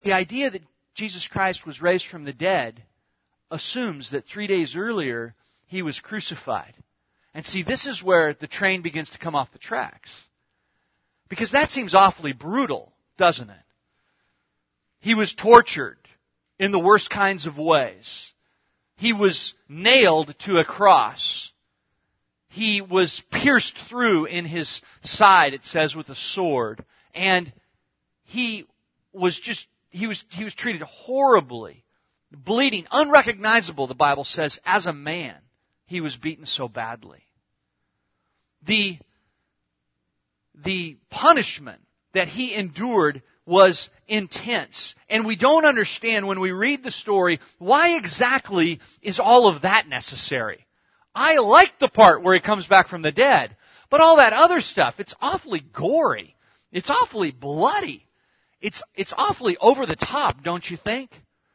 The idea that Jesus Christ was raised from the dead assumes that 3 days earlier He was crucified. And see, this is where the train begins to come off the tracks. Because that seems awfully brutal, doesn't it? He was tortured in the worst kinds of ways. He was nailed to a cross. He was pierced through in His side, it says, with a sword. And He was treated horribly, bleeding, unrecognizable, the Bible says, as a man. He was beaten so badly. The punishment that He endured was intense. And we don't understand when we read the story, why exactly is all of that necessary? I like the part where He comes back from the dead. But all that other stuff, it's awfully gory. It's awfully bloody. It's awfully over the top, don't you think?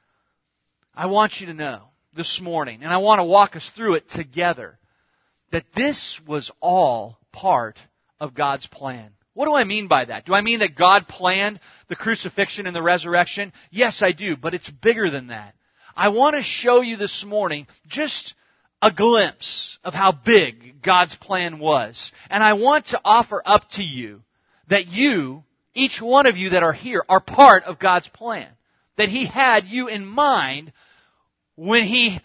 I want you to know this morning, and I want to walk us through it together, that this was all part of God's plan. What do I mean by that? Do I mean that God planned the crucifixion and the resurrection? Yes, I do, but it's bigger than that. I want to show you this morning just a glimpse of how big God's plan was. And I want to offer up to you that you, each one of you that are here, are part of God's plan. That He had you in mind when He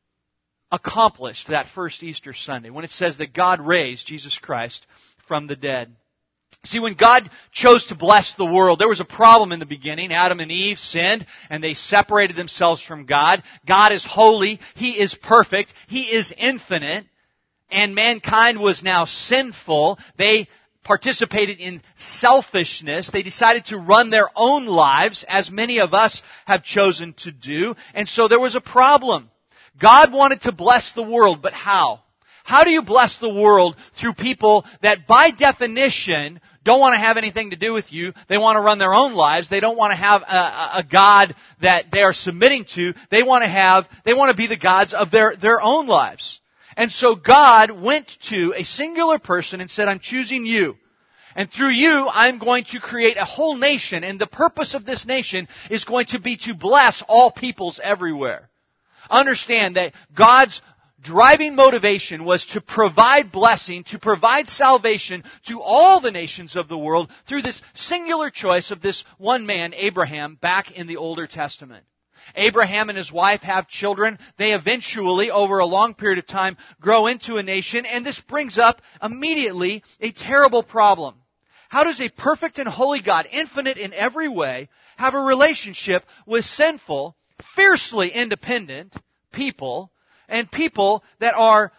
accomplished that first Easter Sunday, when it says that God raised Jesus Christ from the dead. See, when God chose to bless the world, there was a problem in the beginning. Adam and Eve sinned, and they separated themselves from God. God is holy. He is perfect. He is infinite. And mankind was now sinful. They participated in selfishness. They decided to run their own lives, as many of us have chosen to do. And so there was a problem. God wanted to bless the world, but how? How do you bless the world through people that by definition don't want to have anything to do with you? They want to run their own lives. They don't want to have a God that they are submitting to. They want to be the gods of their own lives. And so God went to a singular person and said, I'm choosing you. And through you, I'm going to create a whole nation. And the purpose of this nation is going to be to bless all peoples everywhere. Understand that God's driving motivation was to provide blessing, to provide salvation to all the nations of the world through this singular choice of this one man, Abraham, back in the Older Testament. Abraham and his wife have children. They eventually, over a long period of time, grow into a nation. And this brings up immediately a terrible problem. How does a perfect and holy God, infinite in every way, have a relationship with sinful, fiercely independent people, and people that are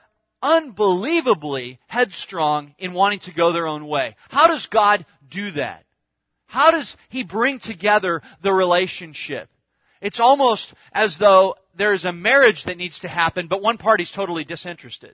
unbelievably headstrong in wanting to go their own way? How does God do that? How does He bring together the relationship? It's almost as though there is a marriage that needs to happen, but one party's totally disinterested.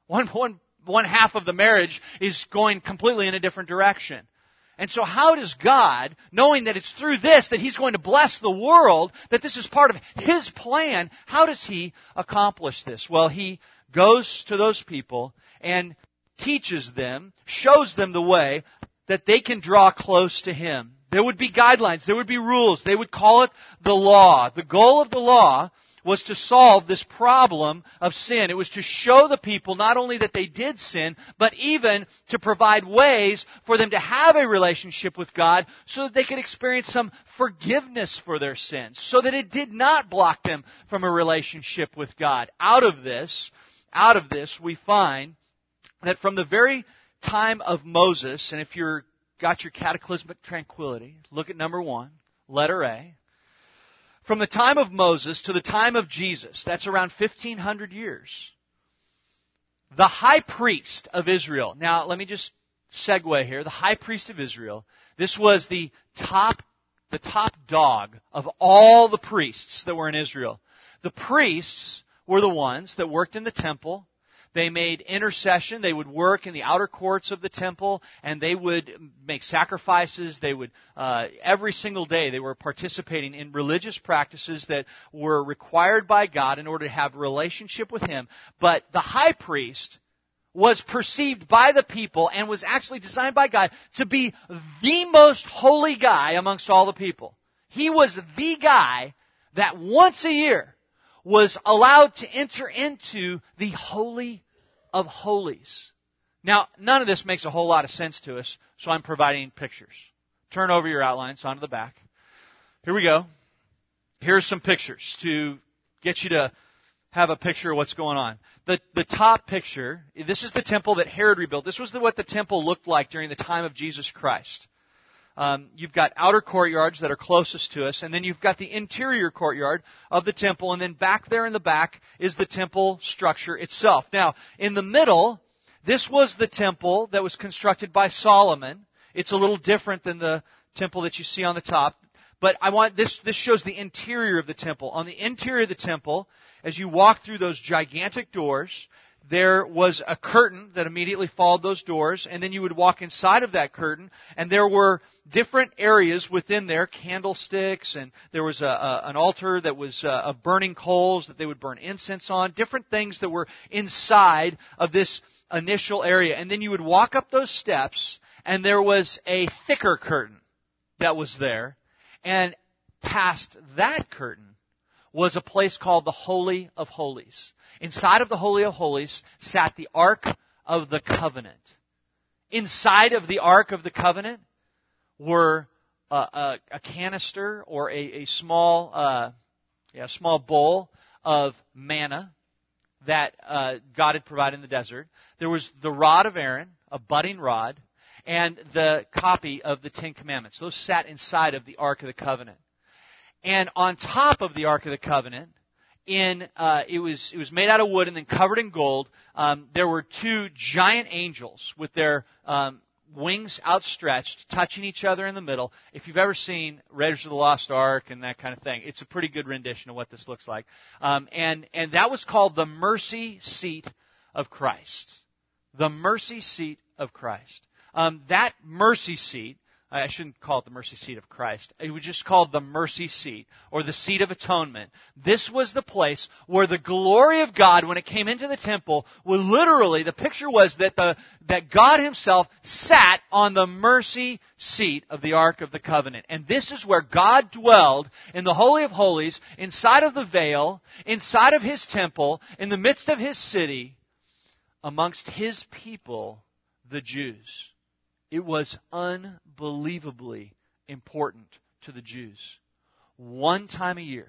One half of the marriage is going completely in a different direction. And so how does God, knowing that it's through this that He's going to bless the world, that this is part of His plan, how does He accomplish this? Well, He goes to those people and teaches them, shows them the way that they can draw close to Him. There would be guidelines. There would be rules. They would call it the law. The goal of the law was to solve this problem of sin. It was to show the people not only that they did sin, but even to provide ways for them to have a relationship with God so that they could experience some forgiveness for their sins, so that it did not block them from a relationship with God. Out of this, we find that from the very time of Moses, and if you're got your cataclysmic tranquility, look at number 1, letter A. From the time of Moses to the time of Jesus, that's around 1,500 years, the high priest of Israel. Now, let me just segue here. The high priest of Israel, this was the top dog of all the priests that were in Israel. The priests were the ones that worked in the temple. They made intercession. They would work in the outer courts of the temple, and they would make sacrifices. They would, every single day, they were participating in religious practices that were required by God in order to have a relationship with Him. But the high priest was perceived by the people and was actually designed by God to be the most holy guy amongst all the people. He was the guy that once a year was allowed to enter into the Holy of Holies. Now, none of this makes a whole lot of sense to us, so I'm providing pictures. Turn over your outlines onto the back. Here we go. Here's some pictures to get you to have a picture of what's going on. The top picture, this is the temple that Herod rebuilt. This was what the temple looked like during the time of Jesus Christ. You've got outer courtyards that are closest to us, and then you've got the interior courtyard of the temple, and then back there in the back is the temple structure itself. Now, in the middle, this was the temple that was constructed by Solomon. It's a little different than the temple that you see on the top. But this shows the interior of the temple. On the interior of the temple, as you walk through those gigantic doors, there was a curtain that immediately followed those doors, and then you would walk inside of that curtain, and there were different areas within there, candlesticks, and there was an altar that was of burning coals that they would burn incense on, different things that were inside of this initial area. And then you would walk up those steps, and there was a thicker curtain that was there. And past that curtain was a place called the Holy of Holies. Inside of the Holy of Holies sat the Ark of the Covenant. Inside of the Ark of the Covenant were a canister or a small bowl of manna that God had provided in the desert. There was the rod of Aaron, a budding rod, and the copy of the Ten Commandments. Those sat inside of the Ark of the Covenant. And on top of the Ark of the Covenant, it was made out of wood and then covered in gold. There were two giant angels with their wings outstretched, touching each other in the middle. If you've ever seen Raiders of the Lost Ark and that kind of thing, it's a pretty good rendition of what this looks like. And that was called the mercy seat of Christ. The mercy seat of Christ. That mercy seat, I shouldn't call it the mercy seat of Christ. It was just called the mercy seat or the seat of atonement. This was the place where the glory of God, when it came into the temple, the picture was that God Himself sat on the mercy seat of the Ark of the Covenant. And this is where God dwelled in the Holy of Holies, inside of the veil, inside of His temple, in the midst of His city, amongst His people, the Jews. It was unbelievably important to the Jews. One time a year,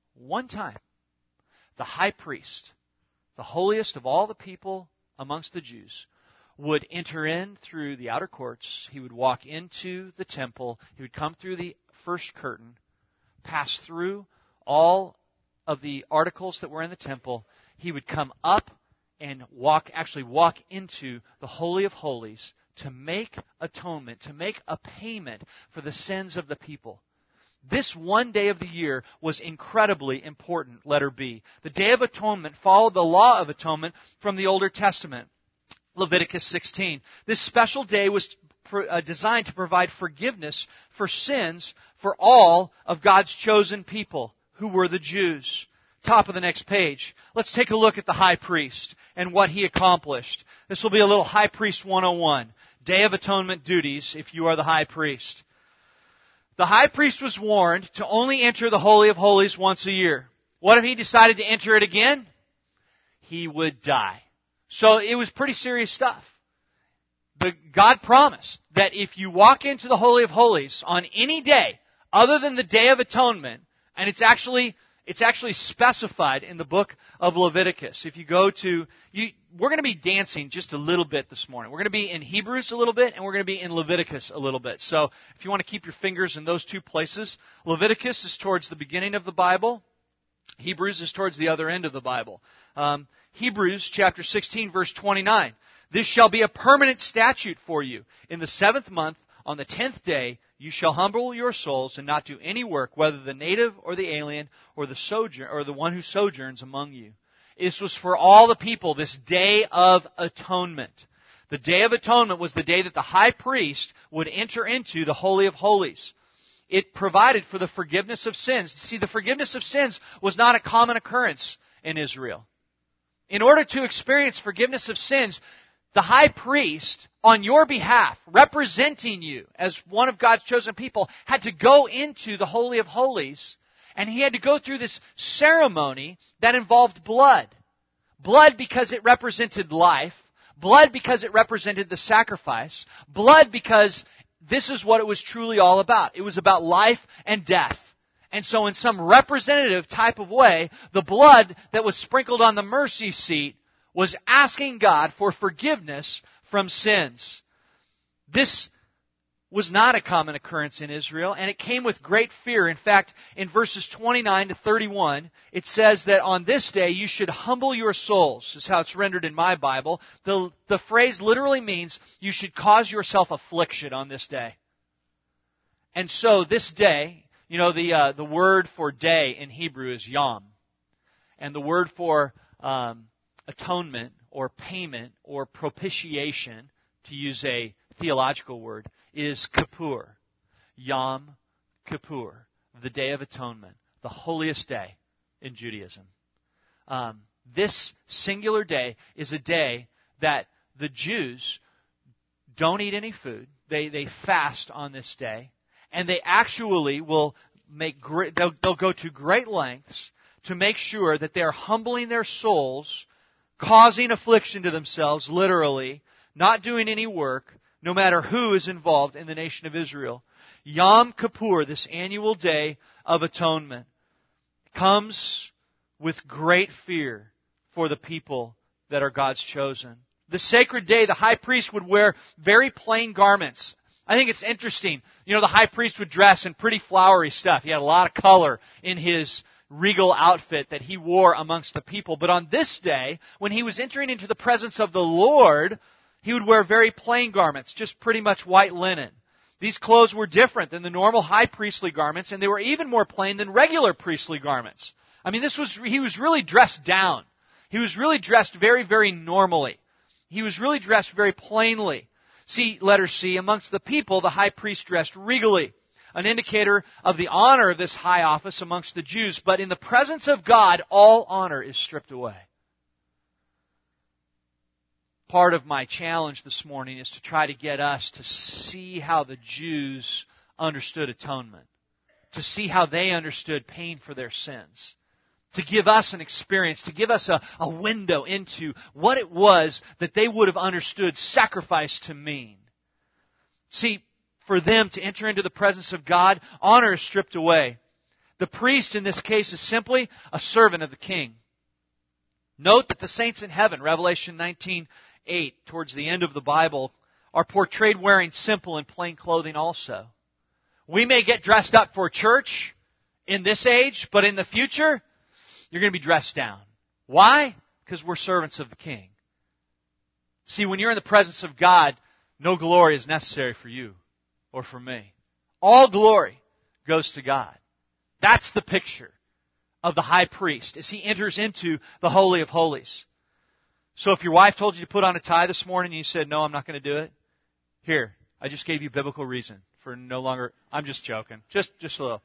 the high priest, the holiest of all the people amongst the Jews, would enter in through the outer courts. He would walk into the temple. He would come through the first curtain, pass through all of the articles that were in the temple. He would come up and walk into the Holy of Holies to make atonement, to make a payment for the sins of the people. This one day of the year was incredibly important, letter B. The Day of Atonement followed the law of atonement from the Older Testament, Leviticus 16. This special day was designed to provide forgiveness for sins for all of God's chosen people, who were the Jews. Top of the next page. Let's take a look at the high priest and what he accomplished. This will be a little High Priest 101. Day of Atonement duties if you are the high priest. The high priest was warned to only enter the Holy of Holies once a year. What if he decided to enter it again? He would die. So it was pretty serious stuff. God promised that if you walk into the Holy of Holies on any day other than the Day of Atonement, and it's actually specified in the book of Leviticus. If you go to, we're going to be dancing just a little bit this morning. We're going to be in Hebrews a little bit, and we're going to be in Leviticus a little bit. So if you want to keep your fingers in those two places, Leviticus is towards the beginning of the Bible. Hebrews is towards the other end of the Bible. Hebrews chapter 16, verse 29. This shall be a permanent statute for you. In the 7th month, on the 10th day, you shall humble your souls and not do any work, whether the native or the alien or the one who sojourns among you. This was for all the people, this Day of Atonement. The Day of Atonement was the day that the high priest would enter into the Holy of Holies. It provided for the forgiveness of sins. See, the forgiveness of sins was not a common occurrence in Israel. In order to experience forgiveness of sins, the high priest, on your behalf, representing you as one of God's chosen people, had to go into the Holy of Holies, and he had to go through this ceremony that involved blood. Blood because it represented life. Blood because it represented the sacrifice. Blood because this is what it was truly all about. It was about life and death. And so in some representative type of way, the blood that was sprinkled on the mercy seat was asking God for forgiveness from sins. This was not a common occurrence in Israel, and it came with great fear. In fact, in verses 29 to 31, it says that on this day you should humble your souls. This is how it's rendered in my Bible. The phrase literally means you should cause yourself affliction on this day. And so this day, the word for day in Hebrew is yom. And the word for atonement or payment or propitiation, to use a theological word, is Kippur. Yom Kippur, the Day of Atonement, the holiest day in Judaism. This singular day is a day that the Jews don't eat any food. They fast on this day, and they actually will they'll go to great lengths to make sure that they're humbling their souls, causing affliction to themselves, literally, not doing any work, no matter who is involved in the nation of Israel. Yom Kippur, this annual day of atonement, comes with great fear for the people that are God's chosen. The sacred day, the high priest would wear very plain garments. I think it's interesting. The high priest would dress in pretty flowery stuff. He had a lot of color in his regal outfit that he wore amongst the people. But on this day, when he was entering into the presence of the Lord, he would wear very plain garments, just pretty much white linen. These clothes were different than the normal high priestly garments, and they were even more plain than regular priestly garments. I mean, he was really dressed down. He was really dressed very, very normally. He was really dressed very plainly. See, letter C, amongst the people, the high priest dressed regally, an indicator of the honor of this high office amongst the Jews. But in the presence of God, all honor is stripped away. Part of my challenge this morning is to try to get us to see how the Jews understood atonement, to see how they understood paying for their sins, to give us an experience, to give us a window into what it was that they would have understood sacrifice to mean. See, for them to enter into the presence of God, honor is stripped away. The priest in this case is simply a servant of the king. Note that the saints in heaven, Revelation 19:8, towards the end of the Bible, are portrayed wearing simple and plain clothing also. We may get dressed up for church in this age, but in the future, you're going to be dressed down. Why? Because we're servants of the King. See, when you're in the presence of God, no glory is necessary for you or for me. All glory goes to God. That's the picture of the high priest as he enters into the Holy of Holies. So if your wife told you to put on a tie this morning and you said, no, I'm not going to do it, here, I just gave you biblical reason for no longer, I'm just joking. Just a little.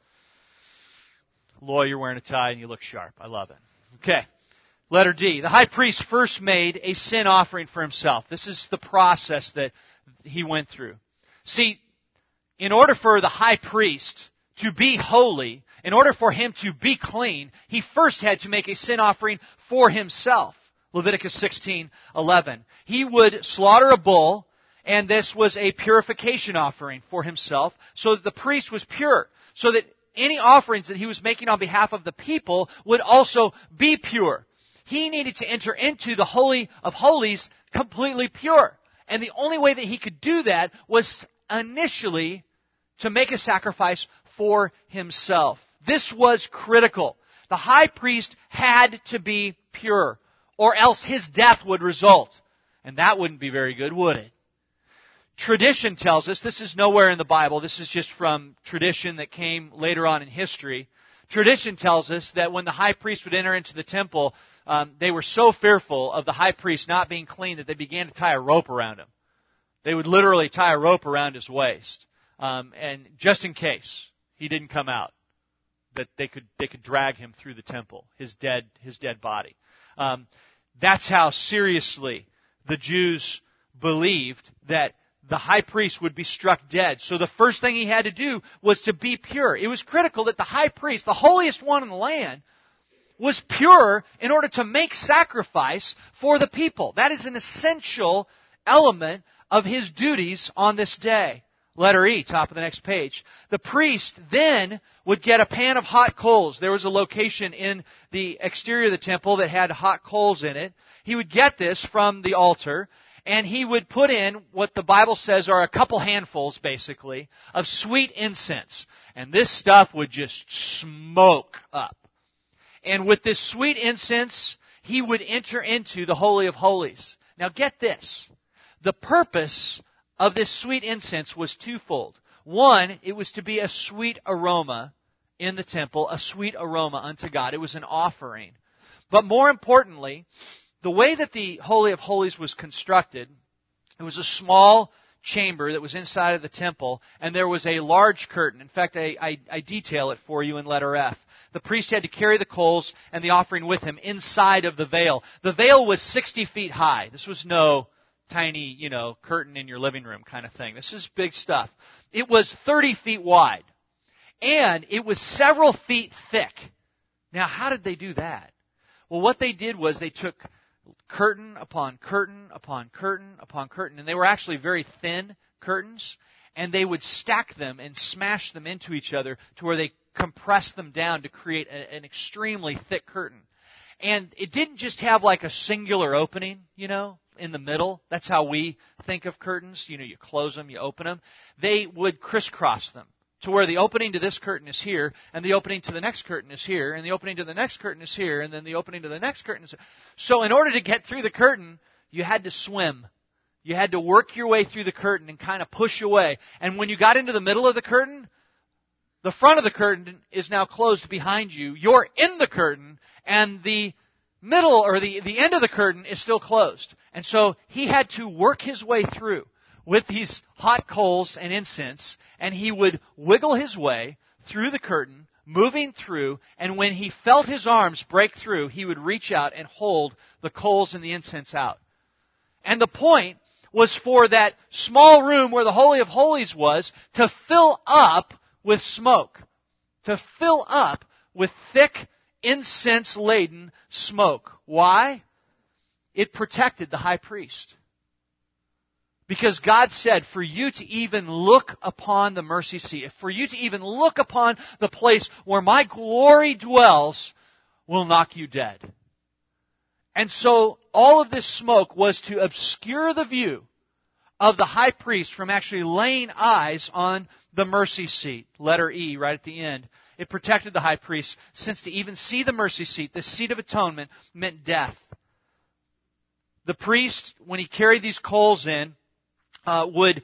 Loy, you're wearing a tie and you look sharp. I love it. Okay. Letter D. The high priest first made a sin offering for himself. This is the process that he went through. See, in order for the high priest to be holy, in order for him to be clean, he first had to make a sin offering for himself. Leviticus 16:11. He would slaughter a bull, and this was a purification offering for himself, so that the priest was pure, so that any offerings that he was making on behalf of the people would also be pure. He needed to enter into the Holy of Holies completely pure. And the only way that he could do that was initially to make a sacrifice for himself. This was critical. The high priest had to be pure, or else his death would result. And that wouldn't be very good, would it? Tradition tells us, this is nowhere in the Bible, this is just from tradition that came later on in history. Tradition tells us that when the high priest would enter into the temple, they were so fearful of the high priest not being clean that they began to tie a rope around him. They would literally tie a rope around his waist, and just in case he didn't come out, that they could drag him through the temple, his dead body. That's how seriously the Jews believed that the high priest would be struck dead. So the first thing he had to do was to be pure. It was critical that the high priest, the holiest one in the land, was pure in order to make sacrifice for the people. That is an essential element of his duties on this day. Letter E, top of the next page. The priest then would get a pan of hot coals. There was a location in the exterior of the temple that had hot coals in it. He would get this from the altar, and he would put in what the Bible says are a couple handfuls, basically, of sweet incense. And this stuff would just smoke up. And with this sweet incense, he would enter into the Holy of Holies. Now get this. The purpose of this sweet incense was twofold. One, it was to be a sweet aroma in the temple, a sweet aroma unto God. It was an offering. But more importantly, the way that the Holy of Holies was constructed, it was a small chamber that was inside of the temple, and there was a large curtain. In fact, I detail it for you in letter F. The priest had to carry the coals and the offering with him inside of the veil. The veil was 60 feet high. This was no tiny, curtain in your living room kind of thing. This is big stuff. It was 30 feet wide. And it was several feet thick. Now, how did they do that? Well, what they did was they took curtain upon curtain upon curtain upon curtain, and they were actually very thin curtains, and they would stack them and smash them into each other to where they compressed them down to create an extremely thick curtain. And it didn't just have like a singular opening, in the middle. That's how we think of curtains. You close them, you open them. They would crisscross them to where the opening to this curtain is here, and the opening to the next curtain is here, and the opening to the next curtain is here, and then the opening to the next curtain is here. So in order to get through the curtain, you had to swim. You had to work your way through the curtain and kind of push away. And when you got into the middle of the curtain, the front of the curtain is now closed behind you. You're in the curtain, and the middle or the end of the curtain is still closed. And so he had to work his way through with these hot coals and incense, and he would wiggle his way through the curtain, moving through, and when he felt his arms break through, he would reach out and hold the coals and the incense out. And the point was for that small room where the Holy of Holies was to fill up with smoke, to fill up with thick, incense-laden smoke. Why? It protected the high priest. Because God said, for you to even look upon the mercy seat, for you to even look upon the place where my glory dwells, will knock you dead. And so all of this smoke was to obscure the view of the high priest from actually laying eyes on the mercy seat. Letter E, right at the end. It protected the high priest, since to even see the mercy seat, the seat of atonement, meant death. The priest, when he carried these coals in, the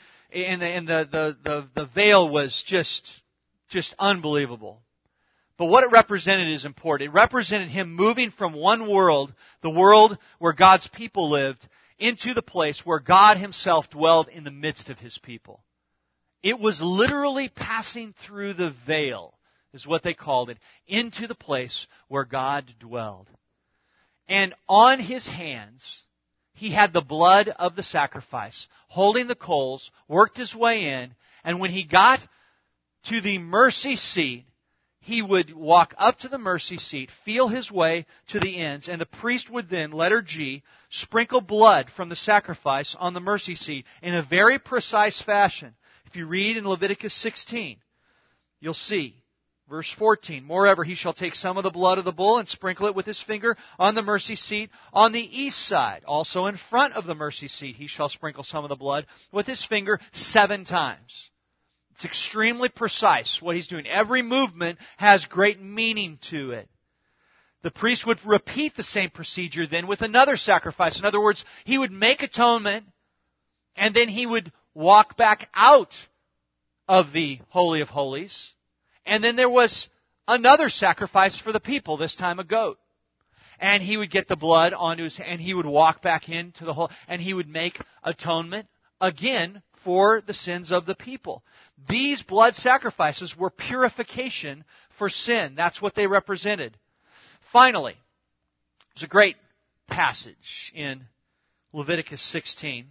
veil was just unbelievable. But what it represented is important. It represented him moving from one world, the world where God's people lived, into the place where God himself dwelled in the midst of his people. It was literally passing through the veil, is what they called it, into the place where God dwelled. And on his hands, he had the blood of the sacrifice, holding the coals, worked his way in, and when he got to the mercy seat, he would walk up to the mercy seat, feel his way to the ends, and the priest would then, letter G, sprinkle blood from the sacrifice on the mercy seat in a very precise fashion. If you read in Leviticus 16, you'll see. Verse 14, moreover, he shall take some of the blood of the bull and sprinkle it with his finger on the mercy seat on the east side. Also in front of the mercy seat, he shall sprinkle some of the blood with his finger 7 times. It's extremely precise what he's doing. Every movement has great meaning to it. The priest would repeat the same procedure then with another sacrifice. In other words, he would make atonement, and then he would walk back out of the Holy of Holies. And then there was another sacrifice for the people, this time a goat. And he would get the blood onto his hand, and he would walk back into the hole, and he would make atonement again for the sins of the people. These blood sacrifices were purification for sin. That's what they represented. Finally, there's a great passage in Leviticus 16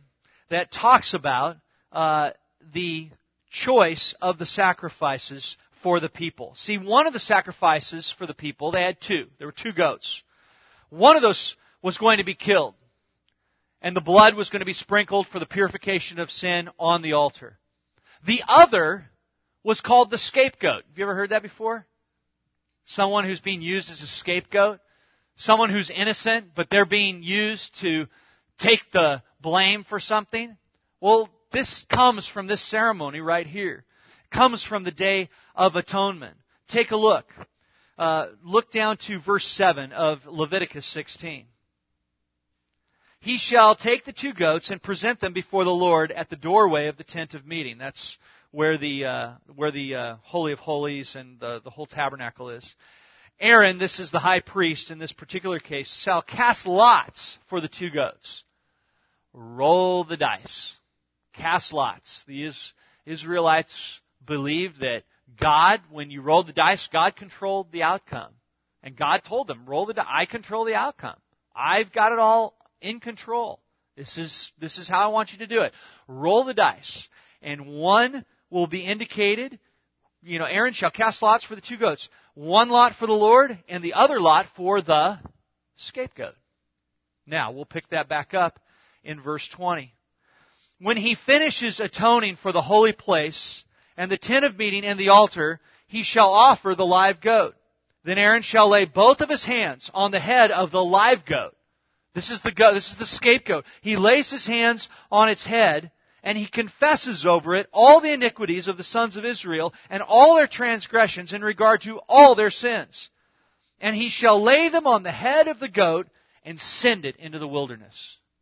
that talks about the choice of the sacrifices for the people. See, one of the sacrifices for the people, they had two. There were two goats. One of those was going to be killed, and the blood was going to be sprinkled for the purification of sin on the altar. The other was called the scapegoat. Have you ever heard that before? Someone who's being used as a scapegoat. Someone who's innocent, but they're being used to take the blame for something. Well, this comes from this ceremony right here. It comes from the Day of Atonement. Take a look. Look down to verse 7 of Leviticus 16. He shall take the two goats and present them before the Lord at the doorway of the tent of meeting. That's where the Holy of Holies and the whole tabernacle is. Aaron, this is the high priest in this particular case, shall cast lots for the two goats. Roll the dice. Cast lots. The Israelites believed that God, when you rolled the dice, God controlled the outcome. And God told them, roll the dice. I control the outcome. I've got it all in control. This is how I want you to do it. Roll the dice. And one will be indicated. Aaron shall cast lots for the two goats. One lot for the Lord and the other lot for the scapegoat. Now, we'll pick that back up in verse 20. When he finishes atoning for the holy place and the tent of meeting and the altar, he shall offer the live goat. Then Aaron shall lay both of his hands on the head of the live goat. This is the goat. This is the scapegoat. He lays his hands on its head, and he confesses over it all the iniquities of the sons of Israel and all their transgressions in regard to all their sins. And he shall lay them on the head of the goat and send it into the wilderness.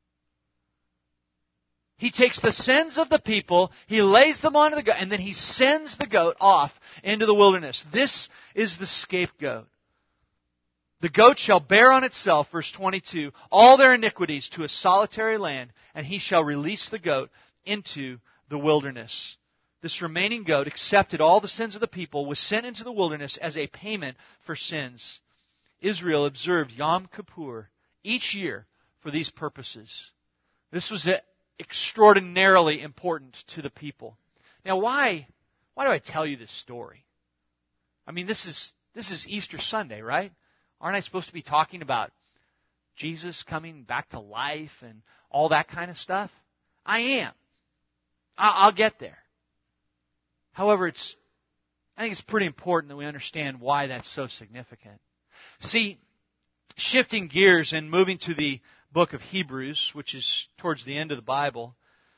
He takes the sins of the people, he lays them onto the goat, and then he sends the goat off into the wilderness. This is the scapegoat. The goat shall bear on itself, verse 22, all their iniquities to a solitary land, and he shall release the goat into the wilderness. This remaining goat accepted all the sins of the people, was sent into the wilderness as a payment for sins. Israel observed Yom Kippur each year for these purposes. This was extraordinarily important to the people. Now, why do I tell you this story? I mean, this is Easter Sunday, right? Aren't I supposed to be talking about Jesus coming back to life and all that kind of stuff? I am. I'll get there. However, I think it's pretty important that we understand why that's so significant. See, shifting gears and moving to the book of Hebrews, which is towards the end of the Bible,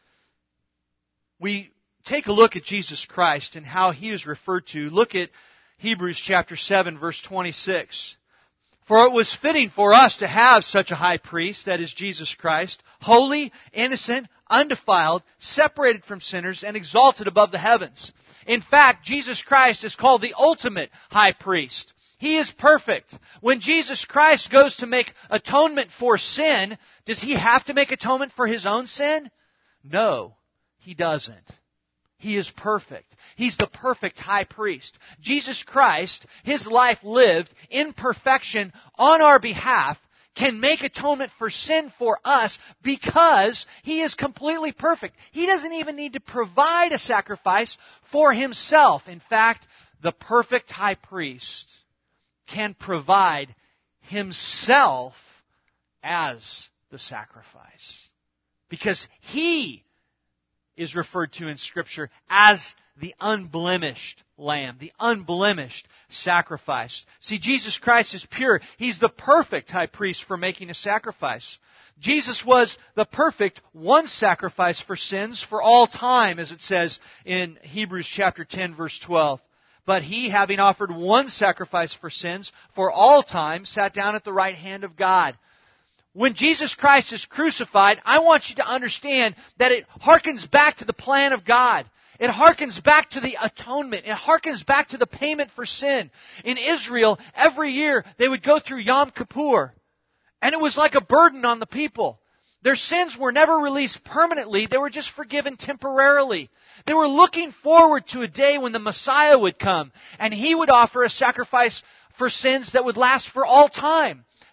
we take a look at Jesus Christ and how He is referred to. Look at Hebrews chapter 7, verse 26. For it was fitting for us to have such a high priest, that is Jesus Christ, holy, innocent, undefiled, separated from sinners, and exalted above the heavens. In fact, Jesus Christ is called the ultimate high priest. He is perfect. When Jesus Christ goes to make atonement for sin, does He have to make atonement for His own sin? No, He doesn't. He is perfect. He's the perfect high priest. Jesus Christ, His life lived in perfection on our behalf, can make atonement for sin for us because He is completely perfect. He doesn't even need to provide a sacrifice for Himself. In fact, the perfect high priest can provide Himself as the sacrifice. Because He is referred to in Scripture as the unblemished lamb, the unblemished sacrifice. See, Jesus Christ is pure. He's the perfect high priest for making a sacrifice. Jesus was the perfect one sacrifice for sins for all time, as it says in Hebrews chapter 10, verse 12. But He, having offered one sacrifice for sins for all time, sat down at the right hand of God. When Jesus Christ is crucified, I want you to understand that it harkens back to the plan of God. It harkens back to the atonement. It harkens back to the payment for sin. In Israel, every year they would go through Yom Kippur. And it was like a burden on the people. Their sins were never released permanently. They were just forgiven temporarily. They were looking forward to a day when the Messiah would come. And He would offer a sacrifice for sins that would last for all time.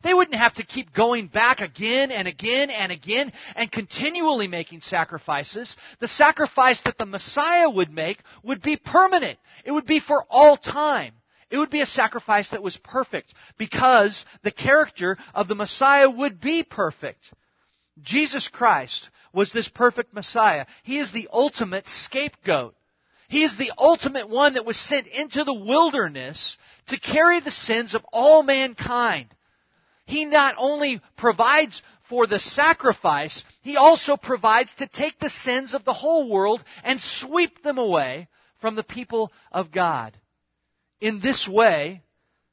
They wouldn't have to keep going back again and again and again and continually making sacrifices. The sacrifice that the Messiah would make would be permanent. It would be for all time. It would be a sacrifice that was perfect because the character of the Messiah would be perfect. Jesus Christ was this perfect Messiah. He is the ultimate scapegoat. He is the ultimate one that was sent into the wilderness to carry the sins of all mankind. He not only provides for the sacrifice, He also provides to take the sins of the whole world and sweep them away from the people of God. In this way,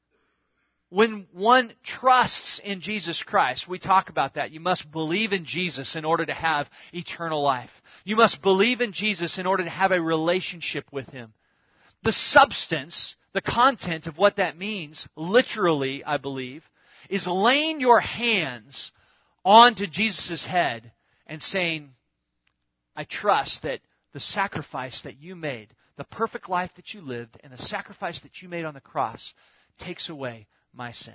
when one trusts in Jesus Christ, we talk about that. You must believe in Jesus in order to have eternal life. You must believe in Jesus in order to have a relationship with Him. The substance, the content of what that means, literally, I believe, is laying your hands onto Jesus' head and saying, I trust that the sacrifice that you made, the perfect life that you lived, and the sacrifice that you made on the cross takes away my sins.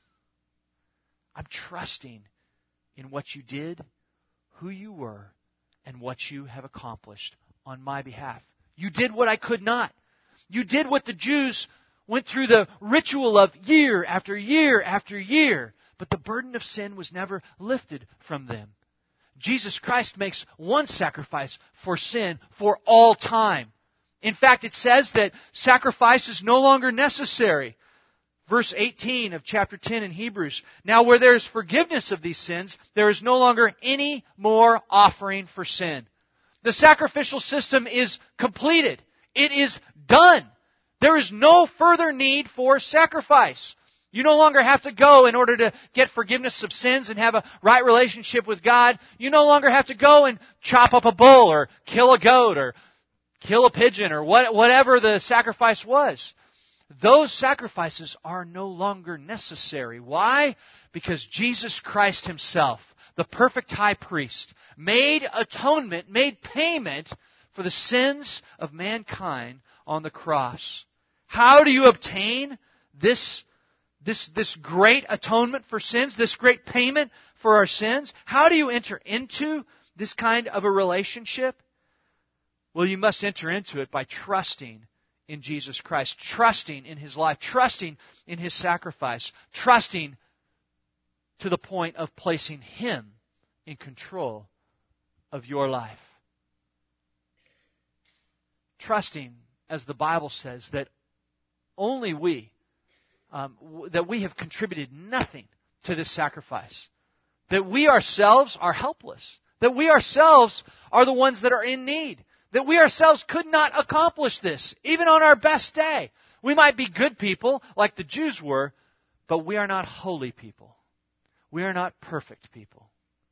I'm trusting in what you did, who you were, and what you have accomplished on my behalf. You did what I could not. You did what the Jews went through the ritual of year after year after year, but the burden of sin was never lifted from them. Jesus Christ makes one sacrifice for sin for all time. In fact, it says that sacrifice is no longer necessary. Verse 18 of chapter 10 in Hebrews. Now where there is forgiveness of these sins, there is no longer any more offering for sin. The sacrificial system is completed. It is done. There is no further need for sacrifice. You no longer have to go in order to get forgiveness of sins and have a right relationship with God. You no longer have to go and chop up a bull or kill a goat or kill a pigeon or whatever the sacrifice was. Those sacrifices are no longer necessary. Why? Because Jesus Christ Himself, the perfect high priest, made atonement, made payment for the sins of mankind on the cross. How do you obtain this great atonement for sins, this great payment for our sins? How do you enter into this kind of a relationship? Well, you must enter into it by trusting in Jesus Christ, trusting in His life, trusting in His sacrifice, trusting to the point of placing Him in control of your life. Trusting, as the Bible says, that only we have contributed nothing to this sacrifice. That we ourselves are helpless. That we ourselves are the ones that are in need. That we ourselves could not accomplish this, even on our best day. We might be good people, like the Jews were, but we are not holy people. We are not perfect people.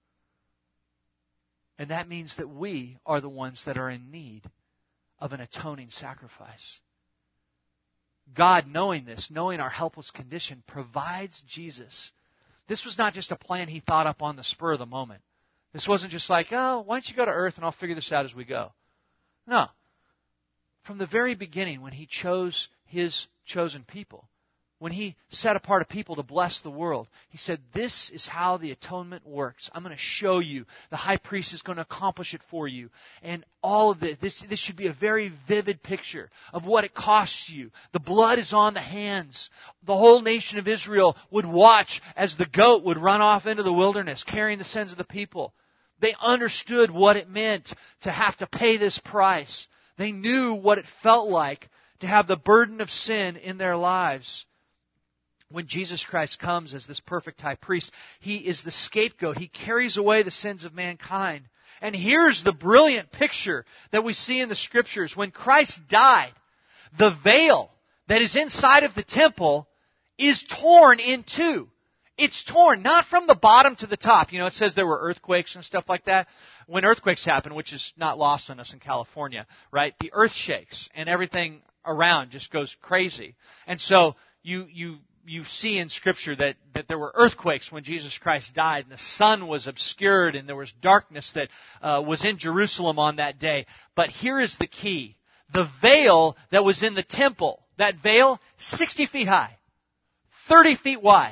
And that means that we are the ones that are in need of an atoning sacrifice. God, knowing this, knowing our helpless condition, provides Jesus. This was not just a plan He thought up on the spur of the moment. This wasn't just like, oh, why don't you go to earth and I'll figure this out as we go. No. From the very beginning, when He chose His chosen people, when He set apart a people to bless the world, He said, this is how the atonement works. I'm going to show you. The high priest is going to accomplish it for you. And all of this should be a very vivid picture of what it costs you. The blood is on the hands. The whole nation of Israel would watch as the goat would run off into the wilderness, carrying the sins of the people. They understood what it meant to have to pay this price. They knew what it felt like to have the burden of sin in their lives. When Jesus Christ comes as this perfect high priest, He is the scapegoat. He carries away the sins of mankind. And here's the brilliant picture that we see in the Scriptures. When Christ died, the veil that is inside of the temple is torn in two. It's torn, not from the bottom to the top. You know, it says there were earthquakes and stuff like that. When earthquakes happen, which is not lost on us in California, right? The earth shakes and everything around just goes crazy. And so you see in Scripture that there were earthquakes when Jesus Christ died, and the sun was obscured, and there was darkness that was in Jerusalem on that day. But here is the key. The veil that was in the temple, that veil, 60 feet high, 30 feet wide,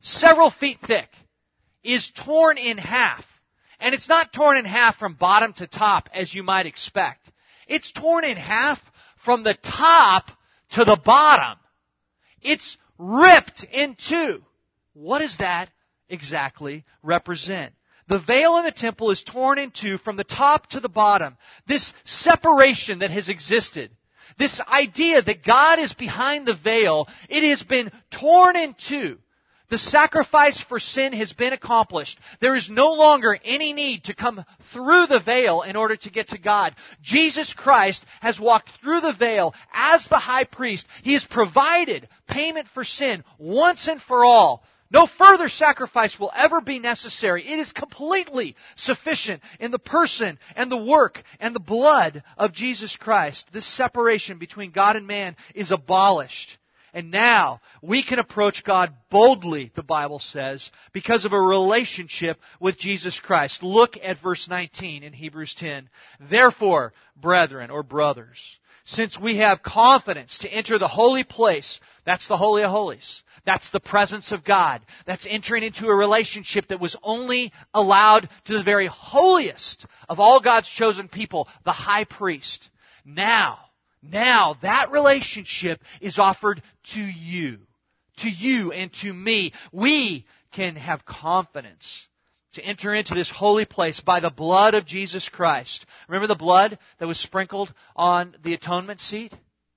several feet thick, is torn in half. And it's not torn in half from bottom to top, as you might expect. It's torn in half from the top to the bottom. It's ripped in two. What does that exactly represent? The veil in the temple is torn in two from the top to the bottom. This separation that has existed, this idea that God is behind the veil, it has been torn in two. The sacrifice for sin has been accomplished. There is no longer any need to come through the veil in order to get to God. Jesus Christ has walked through the veil as the high priest. He has provided payment for sin once and for all. No further sacrifice will ever be necessary. It is completely sufficient in the person and the work and the blood of Jesus Christ. This separation between God and man is abolished. And now we can approach God boldly, the Bible says, because of a relationship with Jesus Christ. Look at verse 19 in Hebrews 10. Therefore, brethren or brothers, since we have confidence to enter the holy place, that's the Holy of Holies. That's the presence of God. That's entering into a relationship that was only allowed to the very holiest of all God's chosen people, the high priest. Now that relationship is offered to you and to me. We can have confidence to enter into this holy place by the blood of Jesus Christ. Remember the blood that was sprinkled on the atonement seat?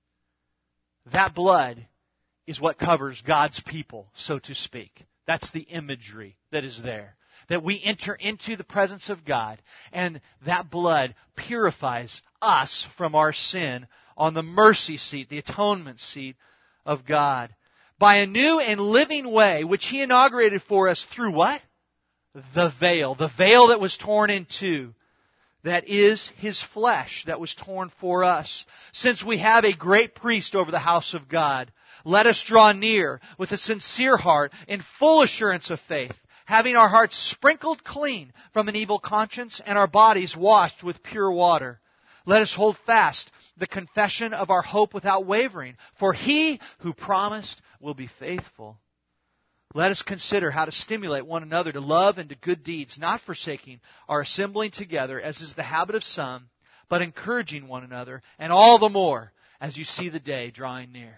That blood is what covers God's people, so to speak. That's the imagery that is there. That we enter into the presence of God, and that blood purifies us from our sin on the mercy seat, the atonement seat of God. By a new and living way, which He inaugurated for us through what? The veil that was torn in two. That is His flesh that was torn for us. Since we have a great priest over the house of God, let us draw near with a sincere heart in full assurance of faith, having our hearts sprinkled clean from an evil conscience and our bodies washed with pure water. Let us hold fast the confession of our hope without wavering, for He who promised will be faithful. Let us consider how to stimulate one another to love and to good deeds, not forsaking our assembling together, as is the habit of some, but encouraging one another, and all the more as you see the day drawing near.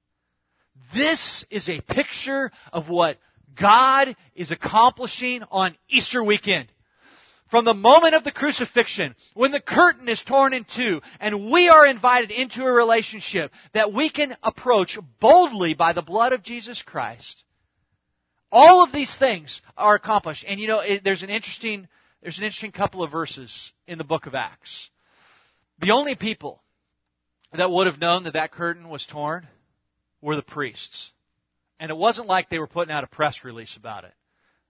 This is a picture of what God is accomplishing on Easter weekend. From the moment of the crucifixion, when the curtain is torn in two, and we are invited into a relationship that we can approach boldly by the blood of Jesus Christ, all of these things are accomplished. And there's an interesting couple of verses in the book of Acts. The only people that would have known that curtain was torn were the priests. And it wasn't like they were putting out a press release about it.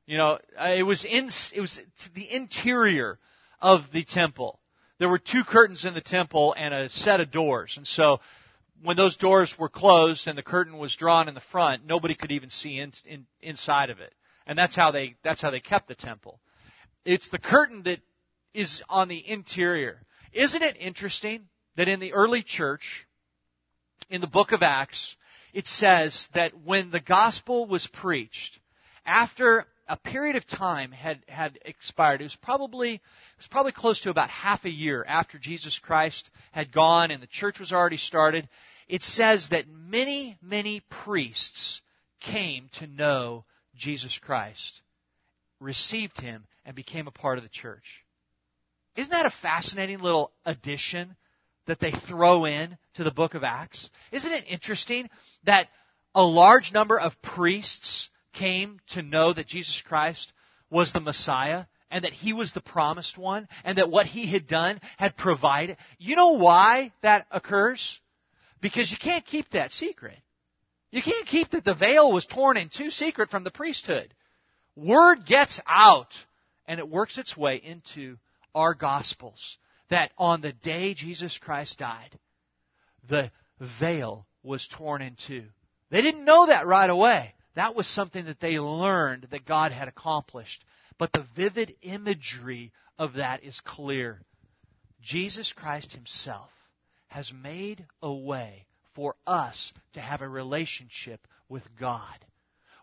It was to the interior of the temple. There were two curtains in the temple and a set of doors. And so when those doors were closed and the curtain was drawn in the front, nobody could even see inside of it. And that's how they kept the temple. It's the curtain that is on the interior. Isn't it interesting that in the early church, in the book of Acts, it says that when the gospel was preached, after a period of time had expired, it was probably close to about half a year after Jesus Christ had gone and the church was already started, it says that many, many priests came to know Jesus Christ, received Him, and became a part of the church. Isn't that a fascinating little addition that they throw in to the book of Acts? Isn't it interesting that a large number of priests came to know that Jesus Christ was the Messiah and that He was the promised one and that what He had done had provided? You know why that occurs? Because you can't keep that secret. You can't keep that the veil was torn in two secret from the priesthood. Word gets out and it works its way into our Gospels that on the day Jesus Christ died, the veil was torn in two. They didn't know that right away. That was something that they learned that God had accomplished. But the vivid imagery of that is clear. Jesus Christ Himself has made a way for us to have a relationship with God.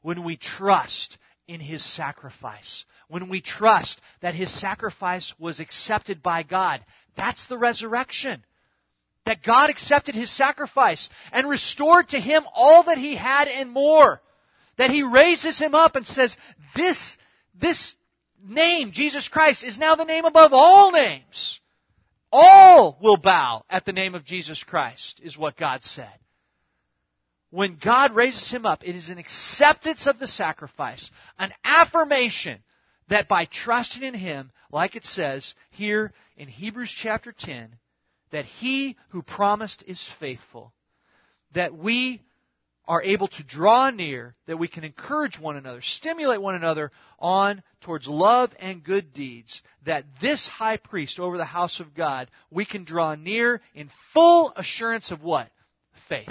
when we trust in His sacrifice. When we trust that His sacrifice was accepted by God. That's the resurrection. That God accepted His sacrifice and restored to Him all that He had and more. That He raises Him up and says, this name, Jesus Christ, is now the name above all names. All will bow at the name of Jesus Christ, is what God said. When God raises Him up, it is an acceptance of the sacrifice, an affirmation that by trusting in Him, like it says here in Hebrews chapter 10, that He who promised is faithful, that we are able to draw near, that we can encourage one another, stimulate one another on towards love and good deeds, that this high priest over the house of God, we can draw near in full assurance of what? Faith.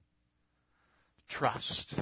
Trust.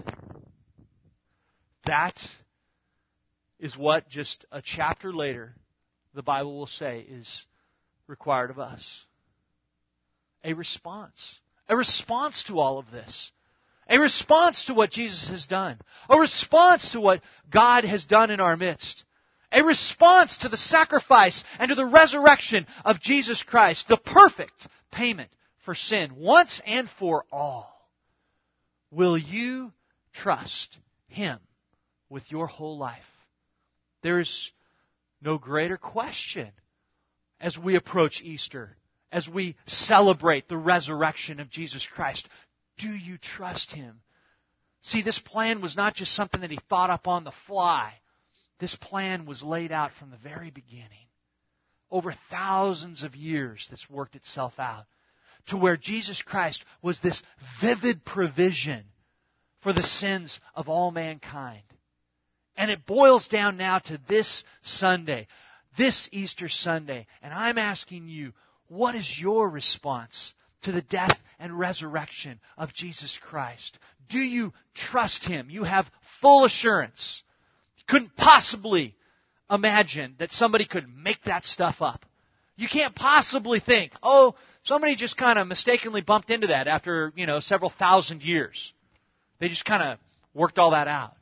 That is what just a chapter later the Bible will say is required of us. A response. A response to all of this. A response to what Jesus has done. A response to what God has done in our midst. A response to the sacrifice and to the resurrection of Jesus Christ, the perfect payment for sin, once and for all. Will you trust Him with your whole life? There is no greater question as we approach Easter, as we celebrate the resurrection of Jesus Christ. Do you trust Him? See, this plan was not just something that He thought up on the fly. This plan was laid out from the very beginning. Over thousands of years, this worked itself out. To where Jesus Christ was this vivid provision for the sins of all mankind. And it boils down now to this Sunday, this Easter Sunday. And I'm asking you, what is your response to the death and resurrection of Jesus Christ? Do you trust Him? You have full assurance. You couldn't possibly imagine that somebody could make that stuff up. You can't possibly think, oh, somebody just kind of mistakenly bumped into that after, several thousand years. They just kind of worked all that out.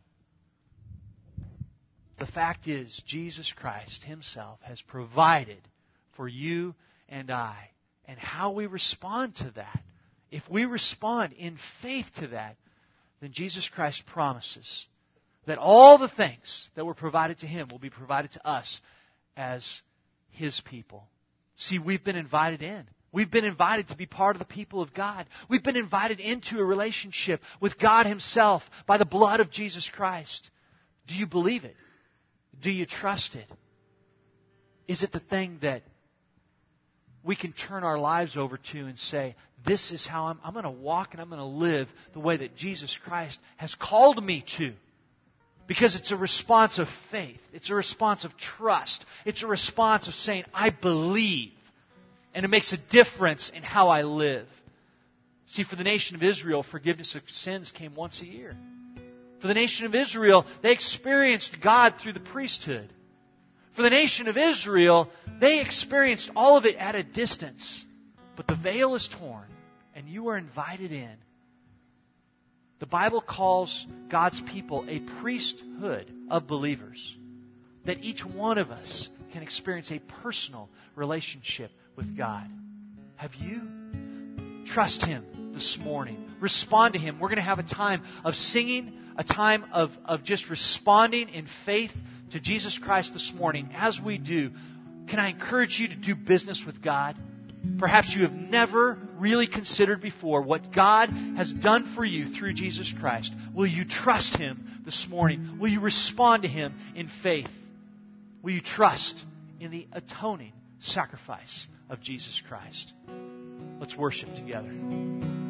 The fact is, Jesus Christ Himself has provided for you and I. And how we respond to that, if we respond in faith to that, then Jesus Christ promises that all the things that were provided to Him will be provided to us as His people. See, we've been invited in. We've been invited to be part of the people of God. We've been invited into a relationship with God Himself by the blood of Jesus Christ. Do you believe it? Do you trust it? Is it the thing that we can turn our lives over to and say, this is how I'm going to walk and I'm going to live the way that Jesus Christ has called me to? Because it's a response of faith. It's a response of trust. It's a response of saying, I believe. And it makes a difference in how I live. See, for the nation of Israel, forgiveness of sins came once a year. For the nation of Israel, they experienced God through the priesthood. For the nation of Israel, they experienced all of it at a distance. But the veil is torn, and you are invited in. The Bible calls God's people a priesthood of believers. That each one of us can experience a personal relationship with God. Have you? Trust Him this morning. Respond to Him. We're going to have a time of singing, a time of just responding in faith to Jesus Christ this morning. As we do, can I encourage you to do business with God? Perhaps you have never really considered before what God has done for you through Jesus Christ. Will you trust Him this morning? Will you respond to Him in faith? Will you trust in the atoning sacrifice of Jesus Christ? Let's worship together.